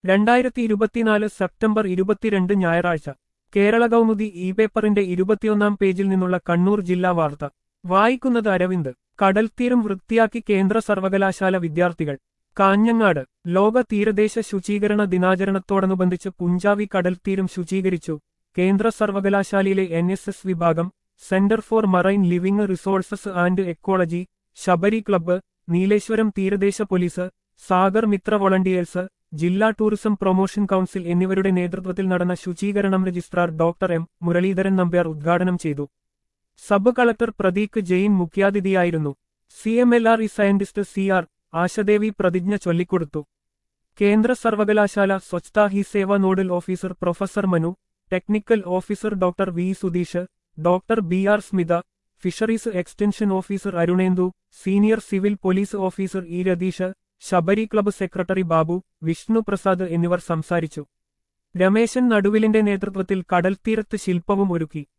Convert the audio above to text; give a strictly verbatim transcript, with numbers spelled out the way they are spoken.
രണ്ടായിരത്തി ഇരുപത്തിനാല് സെപ്റ്റംബർ ഇരുപത്തിരണ്ട് ഞായറാഴ്ച കേരള കൗമുദി ഇ പേപ്പറിന്റെ ഇരുപത്തിയൊന്നാം പേജിൽ നിന്നുള്ള കണ്ണൂർ ജില്ലാ വാർത്ത വായിക്കുന്നത് അരവിന്ദ്. കടൽത്തീരം വൃത്തിയാക്കി കേന്ദ്ര സർവകലാശാല വിദ്യാർത്ഥികൾ. കാഞ്ഞങ്ങാട് ലോക തീരദേശ ശുചീകരണ ദിനാചരണത്തോടനുബന്ധിച്ച് പുഞ്ചാവി കടൽത്തീരം ശുചീകരിച്ചു. കേന്ദ്ര സർവകലാശാലയിലെ എൻ എസ് എസ് വിഭാഗം, centre for marine living resources and ecology, Sabari club, Nileshwaram തീരദേശ പോലീസ്, സാഗർ മിത്ര വോളണ്ടിയേഴ്സ്, ജില്ലാ ടൂറിസം പ്രൊമോഷൻ കൗൺസിൽ എന്നിവരുടെ നേതൃത്വത്തിൽ നടന്ന ശുചീകരണം registrar doctor M Muraleedharan Nambiar ഉദ്ഘാടനം ചെയ്തു. സബ് കളക്ടർ പ്രദീക് ജെയിൻ മുഖ്യാതിഥിയായിരുന്നു. C M L R E scientist C R Ashadevi പ്രതിജ്ഞ ചൊല്ലിക്കൊടുത്തു. കേന്ദ്ര സർവകലാശാല Swachhata Hi Seva nodal officer professor Manu, technical officer doctor V Sudheesh, doctor B R Smitha, fisheries extension officer Arunendu, senior civil police officer E Ratheesh, Sabari club secretary Babu, Vishnu Prasad എന്നിവർ സംസാരിച്ചു. രമേശൻ നടുവിലിന്റെ നേതൃത്വത്തിൽ കടൽത്തീരത്ത് ശില്പവും ഒരുക്കി.